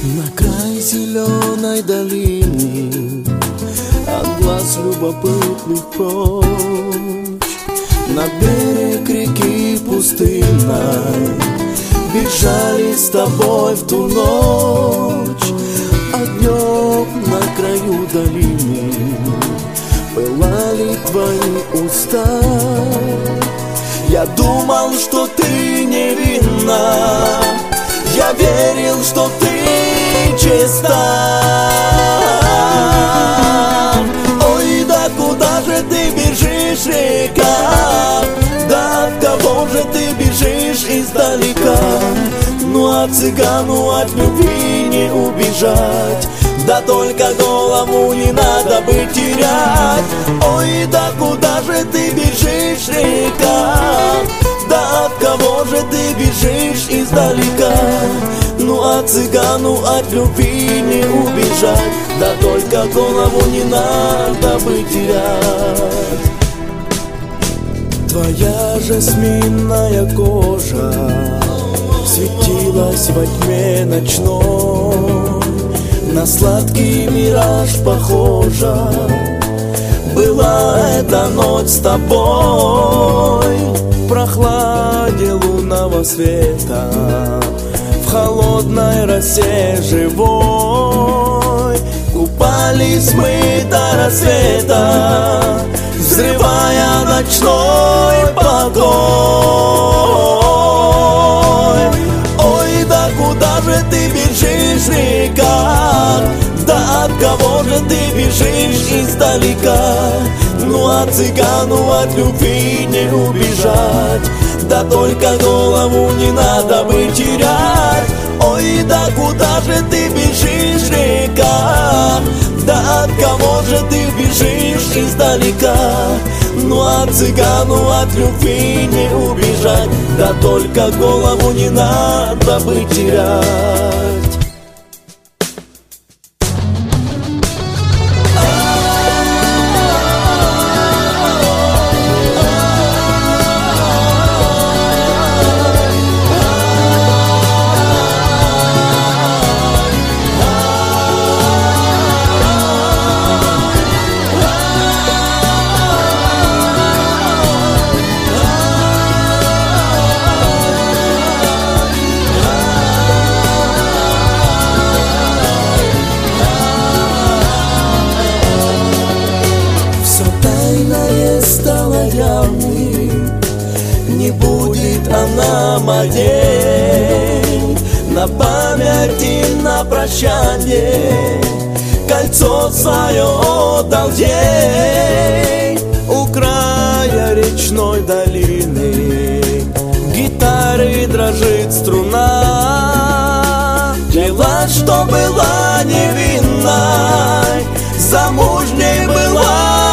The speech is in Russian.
На край зеленой долины, от глаз любопытных прочь, на берег реки пустынной бежали с тобой в ту ночь. А днем на краю долины пылали твои уста. Я думал, что ты невинна, я верил, что ты чиста. Ой, да куда же ты бежишь, река? Да от кого же ты бежишь издалека? Ну от цыгану от любви не убежать, да только голову не надо бы терять. Ой, да куда же ты бежишь, река? Да от кого же ты бежишь издалека? Ну от цыгану от любви не убежать, да только голову не надо бы терять. Твоя жасминная кожа светилась во тьме ночной, на сладкий мираж похожа была эта ночь с тобой. В прохладе лунного света, в холодной росе живой купались мы до рассвета, взрывая ночной покой. Ой, да куда же ты бежишь, река? Да от кого же ты бежишь издалека? Ну от цыгану от любви не убежать, да только голову не надо бы терять. Ой, да куда же ты бежишь, река? Да от кого же ты бежишь издалека? Ну от цыгану от любви не убежать, да только голову не надо бы терять. Не будет она день на память и на прощание, кольцо свое отдал ей. У края речной долины гитары дрожит струна, клялась, что была невинной, замужней была